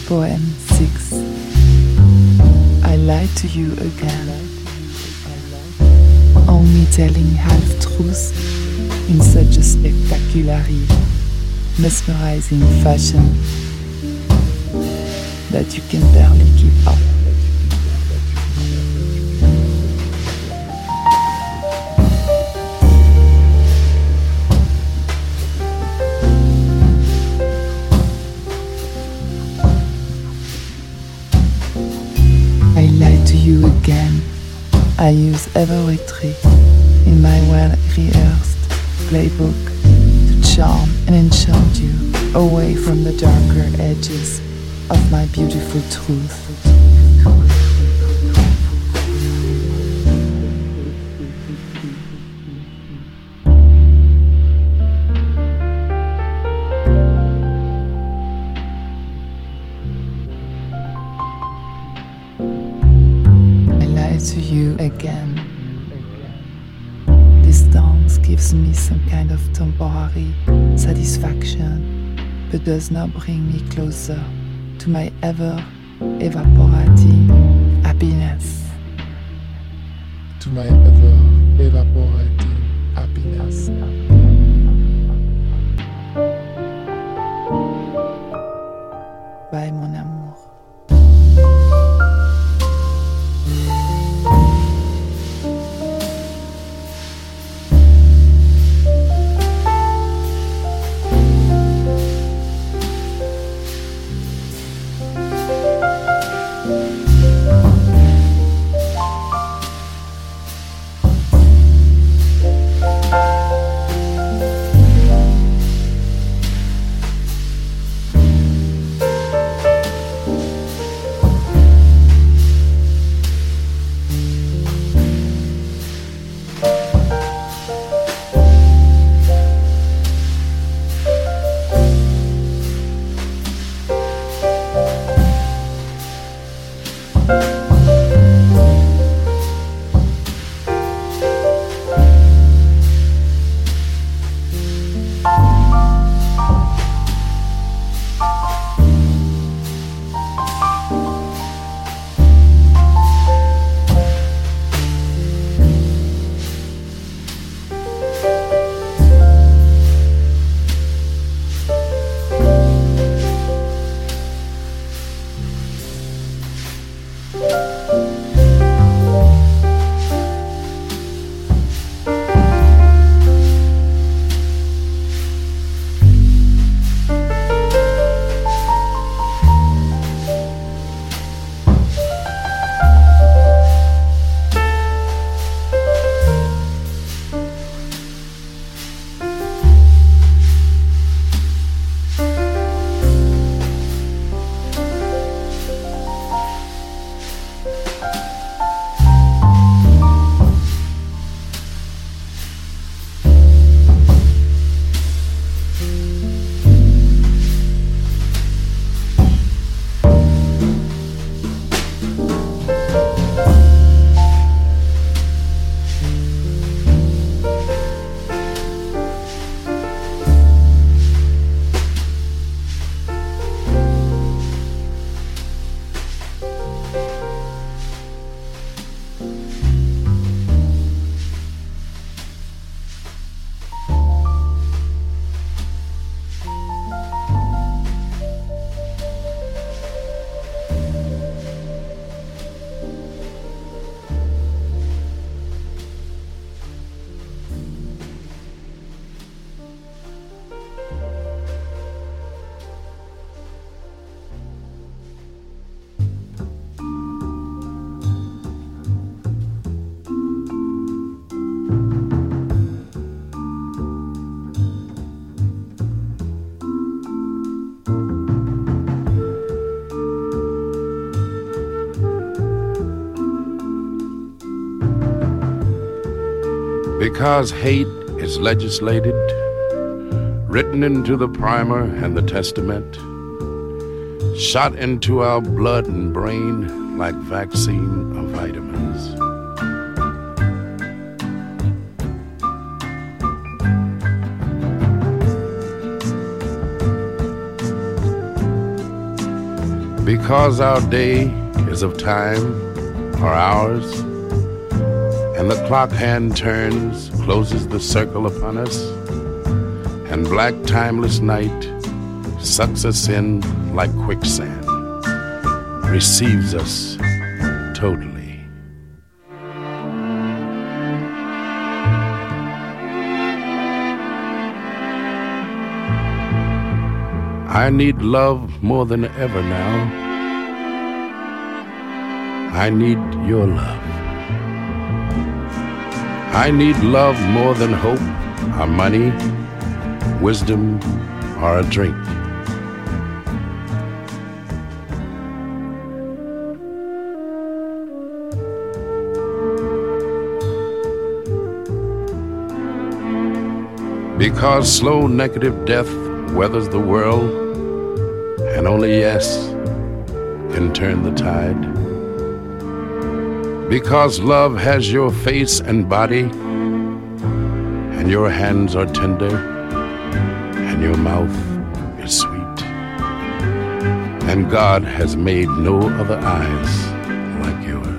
Poem 6. I lied to you again, only telling half-truths in such a spectacularly mesmerizing fashion that you can barely keep up. I lied to you again. I use every trick in my well-rehearsed playbook to charm and enchant you away from the darker edges of my beautiful truth. To you again. This dance gives me some kind of temporary satisfaction, but does not bring me closer to my ever evaporating happiness. To my ever evaporating happiness. Bye, mon amour. Because hate is legislated, written into the primer and the testament, shot into our blood and brain like vaccine of vitamins. Because our day is of time, or ours, and the clock hand turns, closes the circle upon us, and black timeless night sucks us in like quicksand, receives us totally. I need love more than ever now. I need your love. I need love more than hope, or money, wisdom, or a drink. Because slow negative death weathers the world, and only yes can turn the tide. Because love has your face and body, and your hands are tender, and your mouth is sweet, and God has made no other eyes like yours.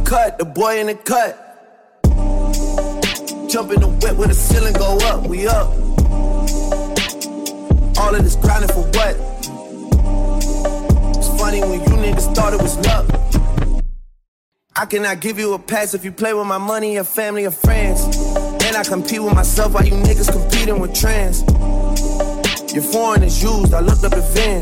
cut, the boy in the cut. Jump in the whip with the ceiling go up, we up. All of this grinding for what? It's funny when you niggas thought it was luck. I cannot give you a pass if you play with my money, your family, or friends. And I compete with myself while you niggas competing with trends. Your foreign is used, I looked up at Vin.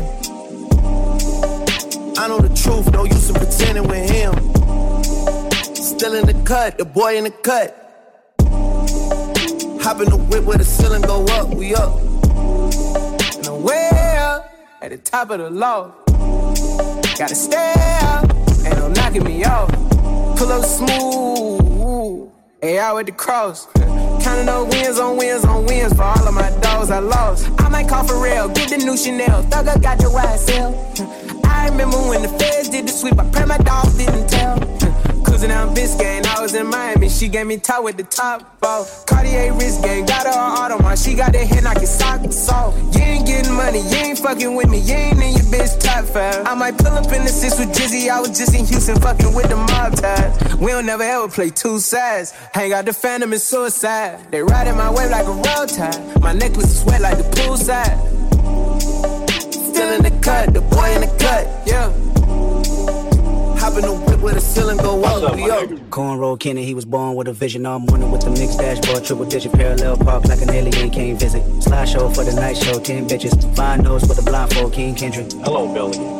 I know the truth, no use in pretending with him. Still in the cut, the boy in the cut. Hop in the whip where the ceiling go up, we up. And I'm way up, at the top of the loft. Gotta stay up, ain't no knocking me off. Pull up smooth, hey, out with the cross. Counting those wins on wins on wins for all of my dogs I lost. I might call for real, get the new Chanel. Thugger got your YSL. I remember when the feds did the sweep, I pray my dogs didn't tell. Cruising down Biscayne, I was in Miami, she gave me top with the top off. Cartier wrist game, got her on Audemars, she got that head like a socks off. You ain't getting money, you ain't fucking with me, you ain't in your bitch top 5. I might pull up in the 6 with Drizzy, I was just in Houston fucking with the mob ties. We don't never ever play two sides, hang out the Phantom and Suicide. They riding my wave like a road tide, my necklace is wet like the poolside. Still in the cut, the boy in the cut, yeah. Hop in the whip where the ceiling go up, we up. Cornrow Kenny, he was born with a vision all morning with the mixed dashboard, triple digit parallel park like an alien can't visit. Slideshow for the night show, 10 bitches. Fine nose with a blindfold, King Kendrick. Hello, Billy.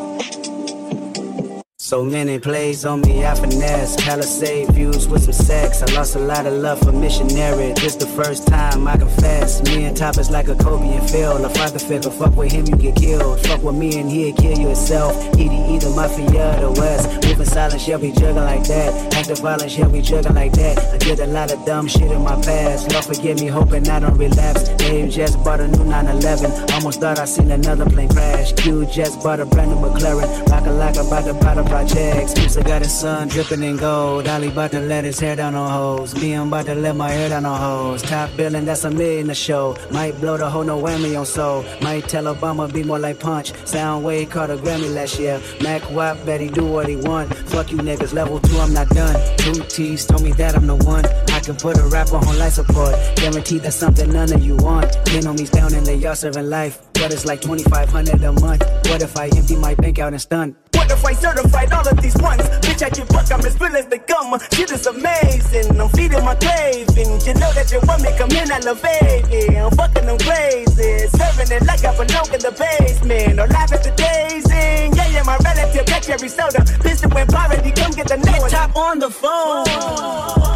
So many plays on me, I finesse. Palisade views with some sex. I lost a lot of love for missionary. This the first time I confess. Me and Top is like a Kobe and Phil. A father figure, fuck with him, you get killed. Fuck with me and he'll kill you himself. EDE, the mafia, the West. Moving silence, yeah, we juggling like that. Active violence, yeah, we juggling like that. I did a lot of dumb shit in my past. Lord forgive me, hoping I don't relapse. Dave just bought a new 911. Almost thought I seen another plane crash. Q just bought a brand new McLaren. Rock a like about the bottom projects. Coops, I got his son dripping in gold. Ollie about to let his hair down on hoes. Me, I'm about to let my hair down on hoes. Top billing, that's $1 million a show. Might blow the whole no whammy on soul. Might tell Obama be more like Punch. Soundwave caught a Grammy last year. Mac Wap bet he do what he want. Fuck you niggas, level 2, I'm not done. 2 T's told me that I'm the one. I can put a rapper on life support. Guaranteed that's something none of you want. 10 homies down and they all serving life. But it's like $2,500 a month. What if I empty my bank out and stun? What if I certified all of these ones? Bitch, I get buck, I'm as real as the gum. Shit is amazing, I'm feeding my craving. You know that you want me, come in, elevated. I'm fucking them crazy. Serving it like I belong in the basement. Or live at the dazing. Yeah, my relative, catch every soda. Pistol when poverty, come get the note. Top on the phone.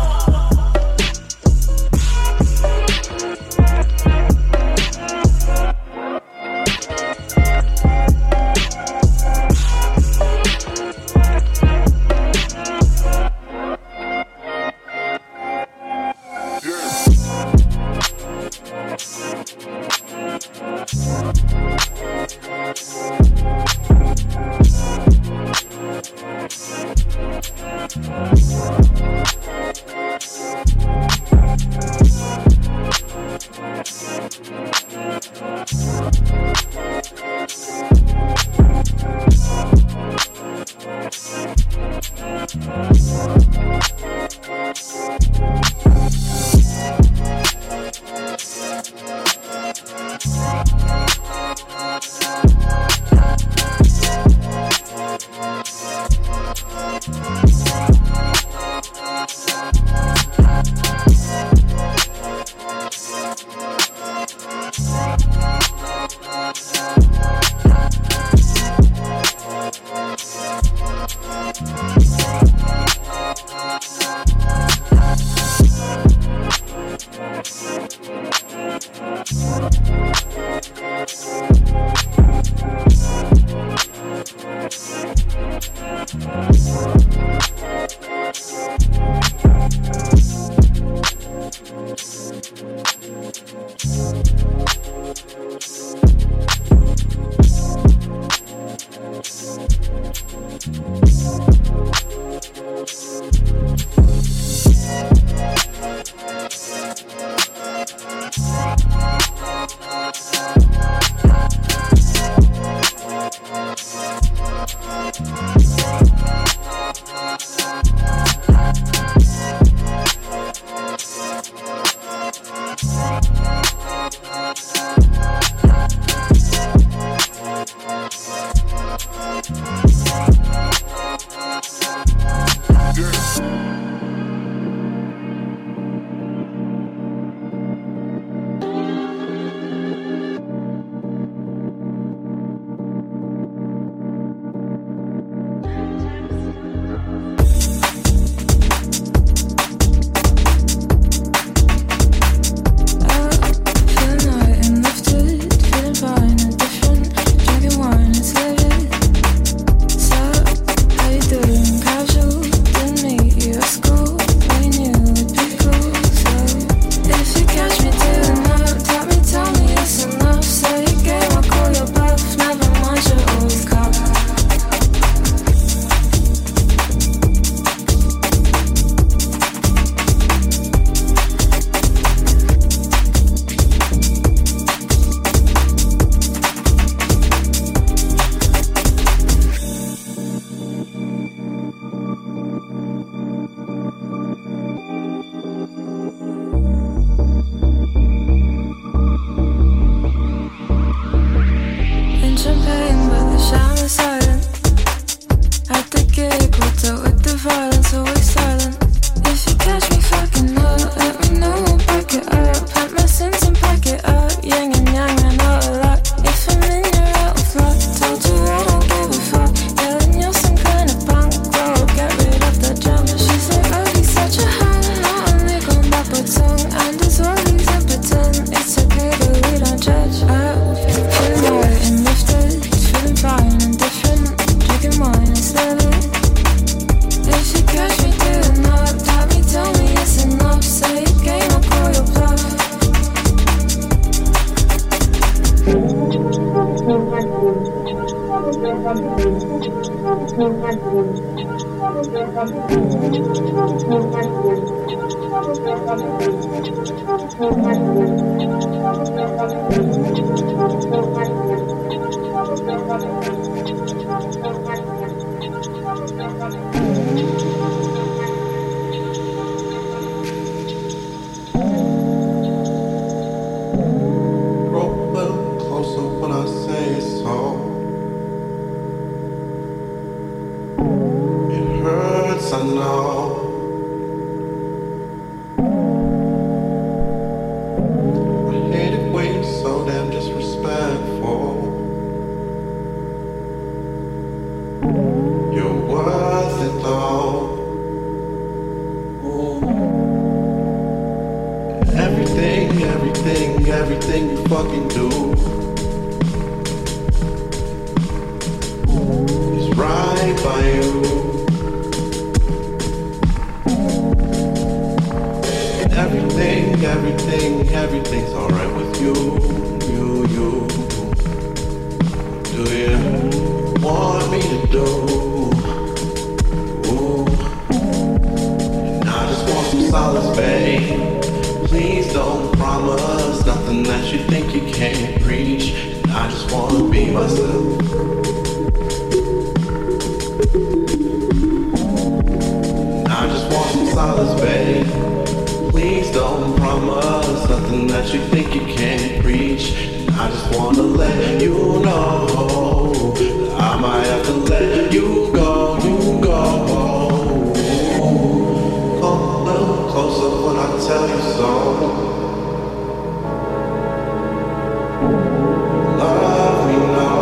Everything you fucking do is right by you. Everything's alright with you. Do you want me to do? Ooh. And I just want some solace, babe. Please don't promise nothing that you think you can't preach. And I just wanna be myself. And I just want some solace, babe. Please don't promise nothing that you think you can't preach. And I just wanna let you know that I might have to let you go, Come a little closer when I tell you so. Love me now.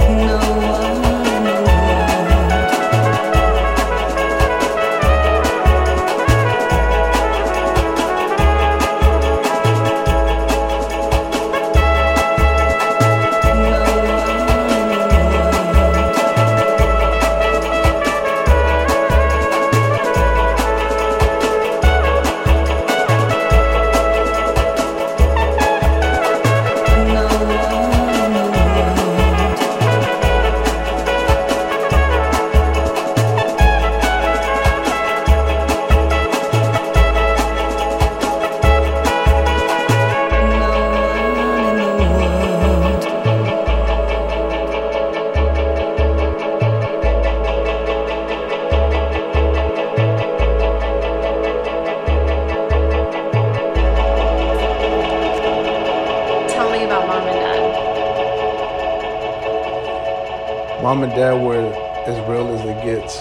Mom and dad were as real as it gets.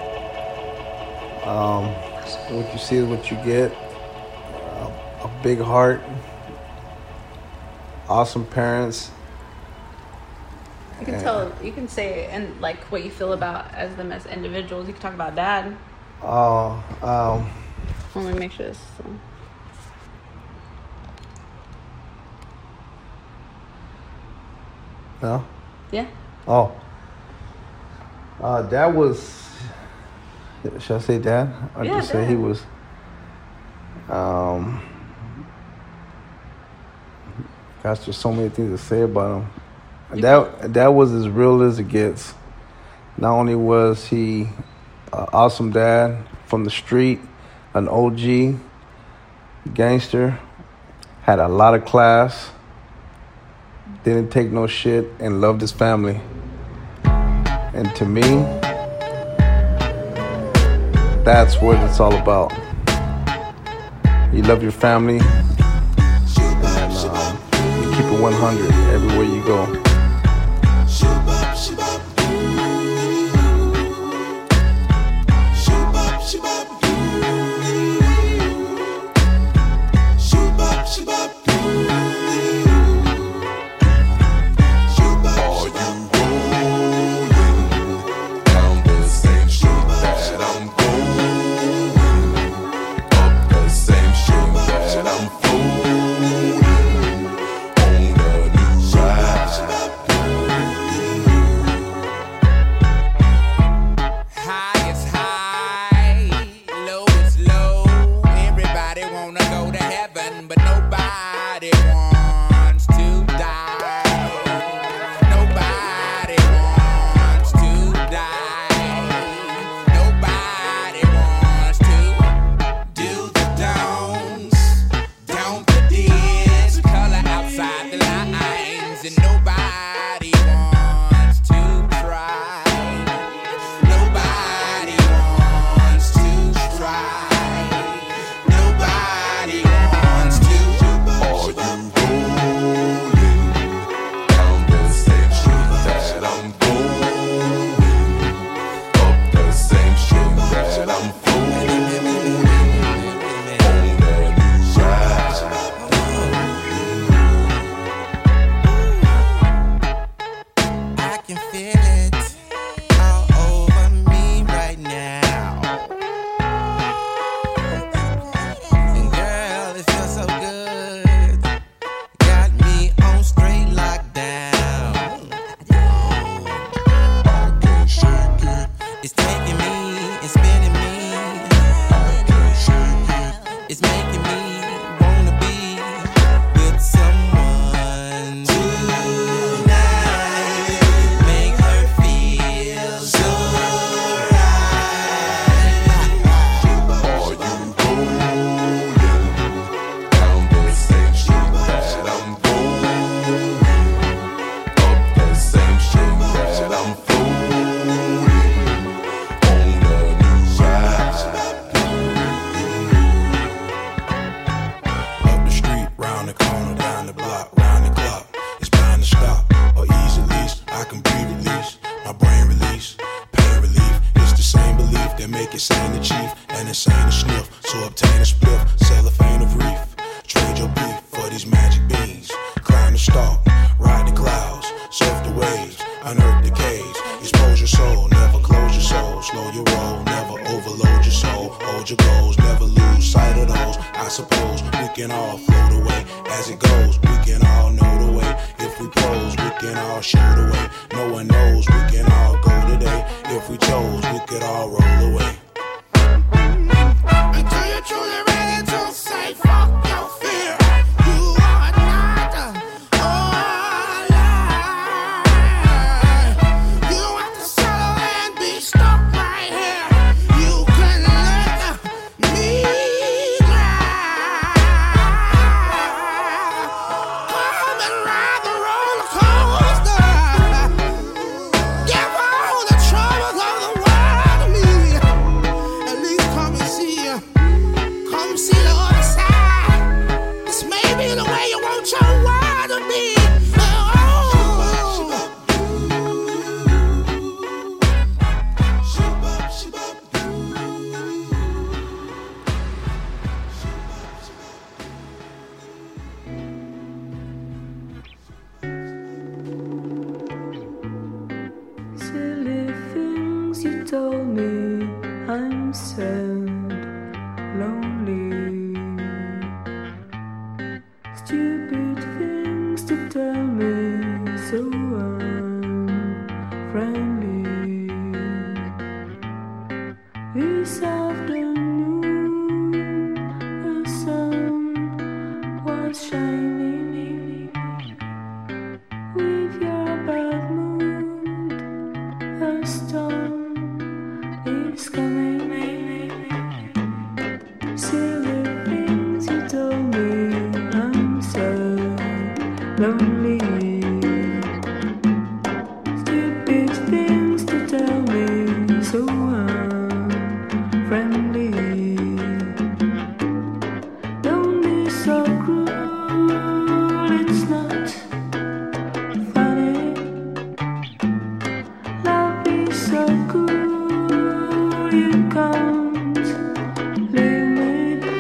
What you see is what you get. A big heart, awesome parents. You can tell, you can say, and like what you feel about as them as individuals. You can talk about dad. Let me make sure this. No? Yeah. Oh. Dad was, should I say dad? Or yeah, just say he was, gosh, there's so many things to say about him. Dad was as real as it gets. Not only was he an awesome dad from the street, an OG, gangster, had a lot of class, didn't take no shit, and loved his family. And to me, that's what it's all about. You love your family, and you keep it 100 everywhere you go. unearth the cage. Expose your soul, never close your soul. Slow your roll, never overload your soul. Hold your goals, never lose sight of those. I suppose we can all float away as it goes. We can all know the way. If we pose, we can all show the way. No one knows, we can all go today. If we chose, we could all roll away. Until you're truly ready to say fuck your fear. You are not alive. You have to settle and be stuck right here. You can let me drive. Come and ride the roller coaster. Give all the troubles of the world to me. At least come and see you. Come see the other side. This may be the way you want your world to be. Silly things you told me, I'm sad, lonely. Stupid things to tell me, so unfriendly. This afternoon, the sun was shining. With your bad mood, a storm is coming. Silly things you told me, I'm so lonely. Stupid things to tell me, so unfriendly. Don't be so cruel, it's not funny. Love is so cool, you can't leave me.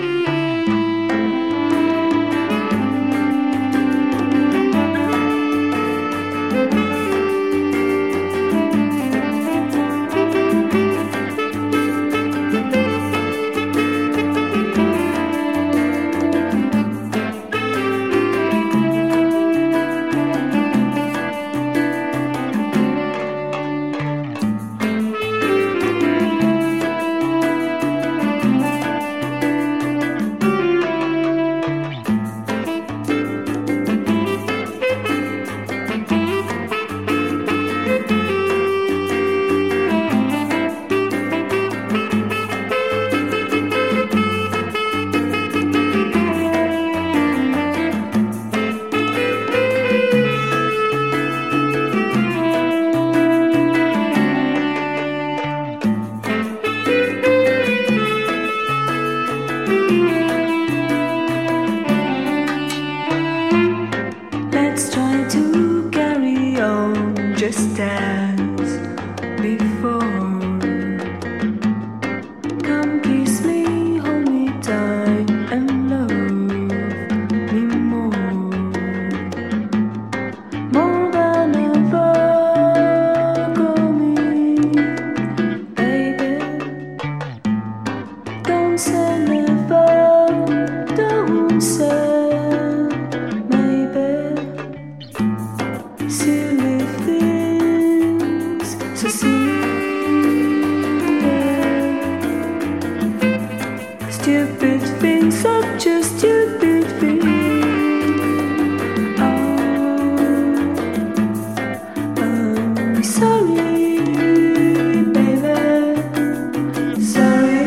Let's try to carry on just as before. Come kiss me, hold me tight, and love me more than ever. Call me, baby. Don't say never, don't say maybe. Silly things, so silly. Stupid things, such a stupid thing. I'm sorry, baby. Sorry.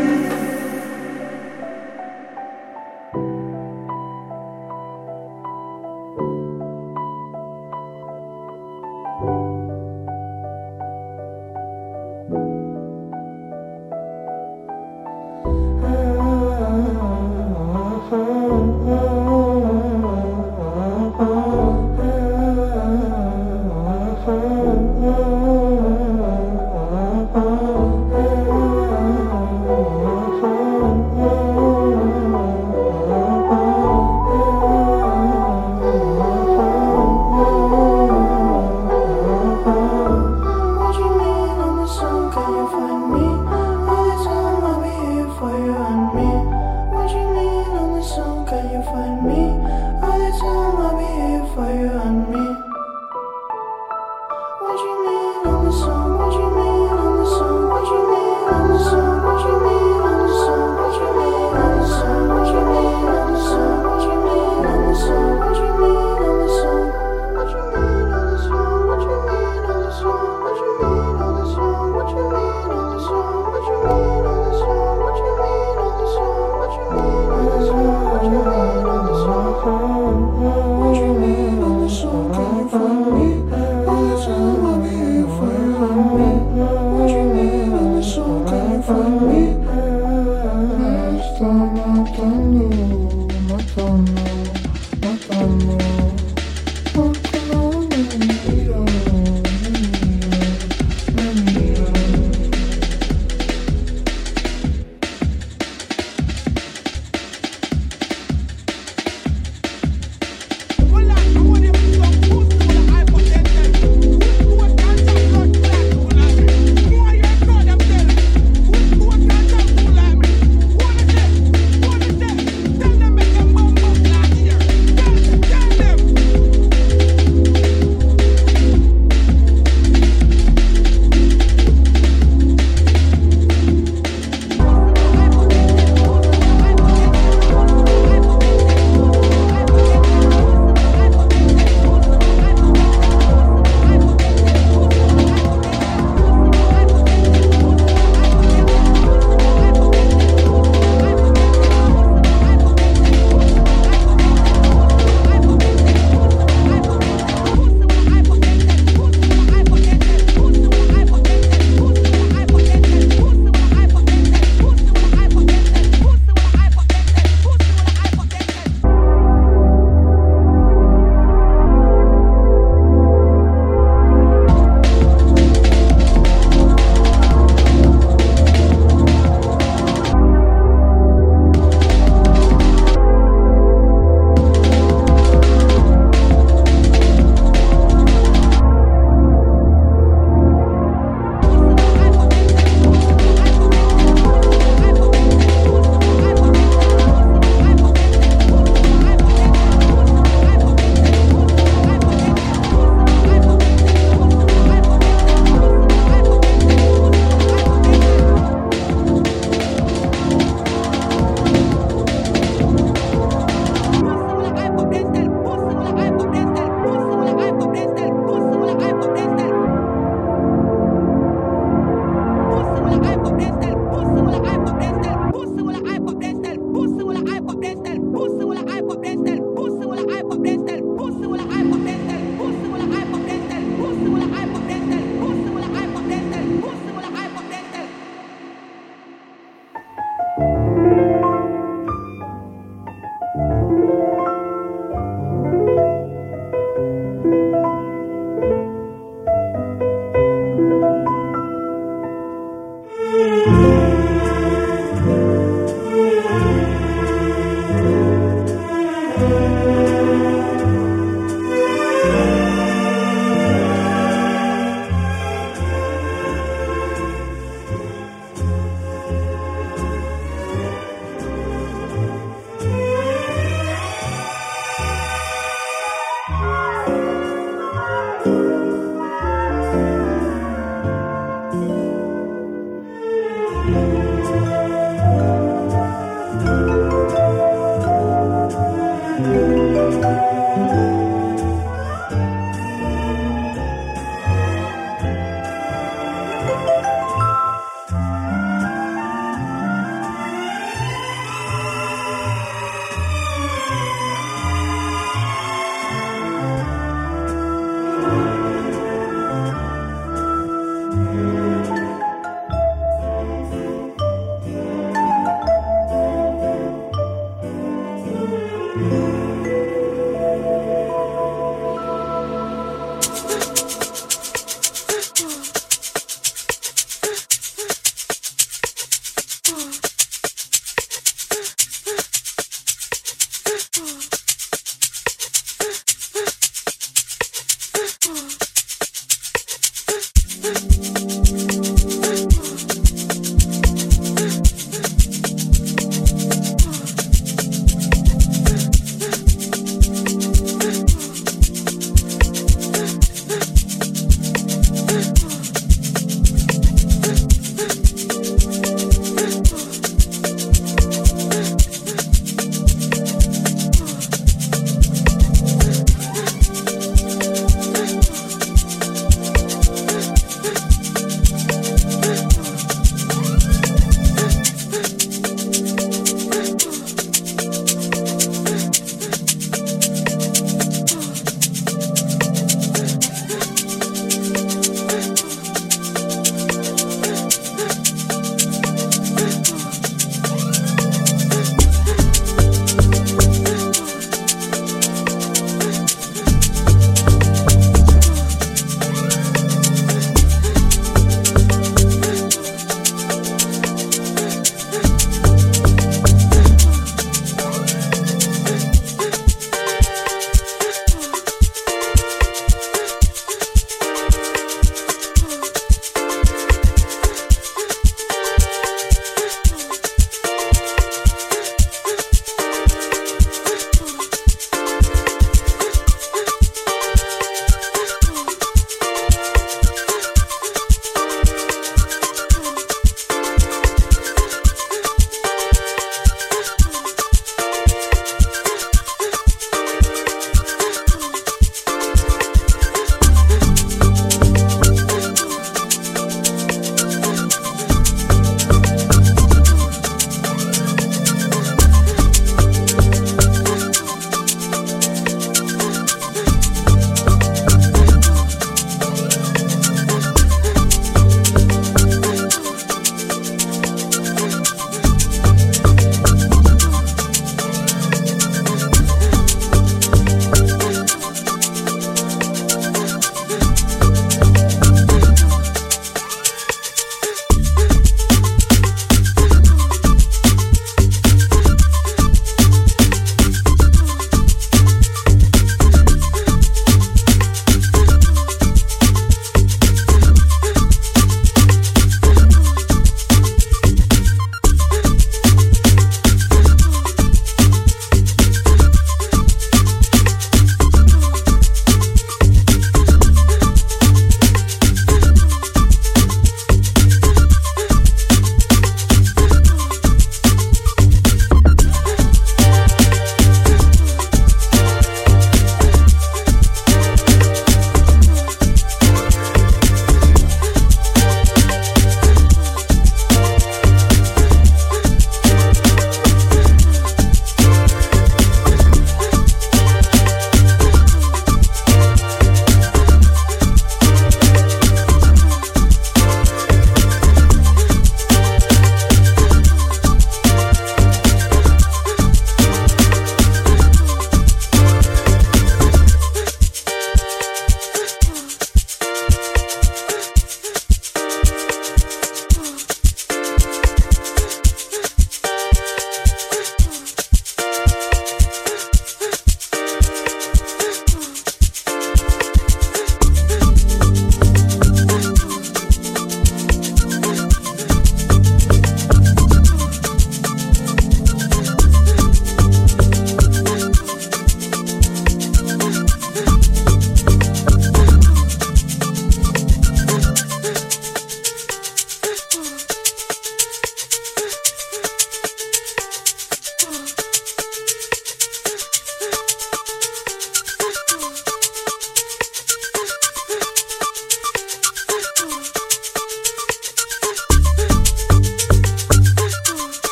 What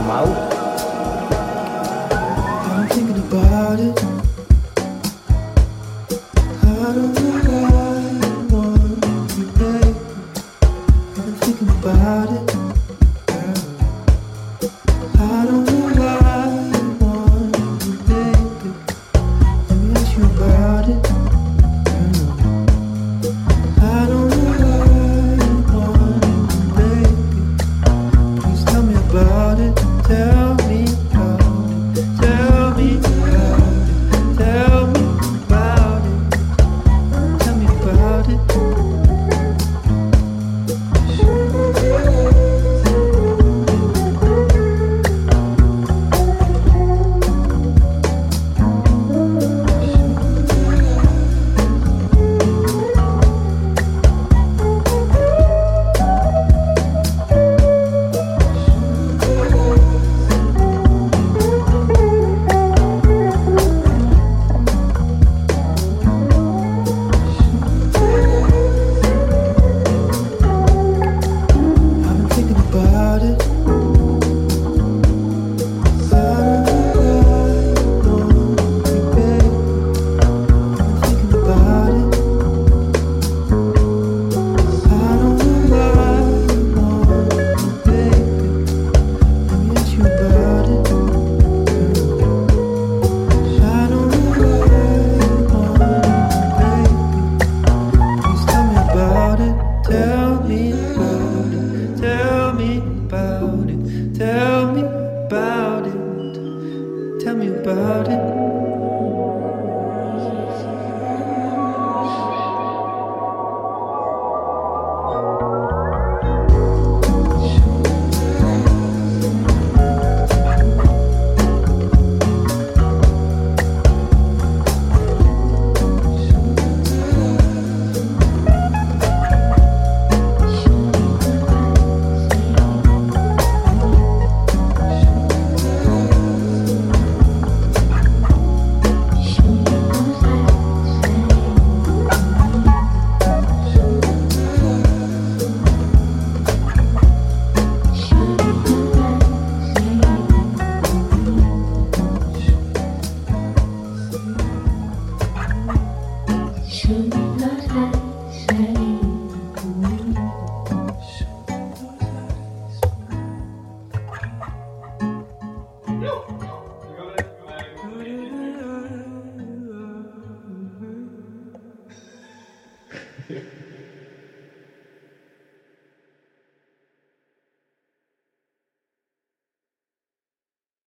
come out. I'm thinking about it. I don't know why you want me, babe. I've been thinking about it. I don't know why you want me, baby. Let me ask you about it. I don't know why you want me, baby. Please tell me about it. Tell me about it. Tell me about it. Tell me about it. Tell me about it. I've been thinking about it. I don't know why you want me, babe. I've been thinking about it. I don't know why you want me, baby. Let me ask you about it. I don't know why you want me, baby. Please tell me about it. Tell me about it. Tell me about it. Tell me about it. Tell me about it.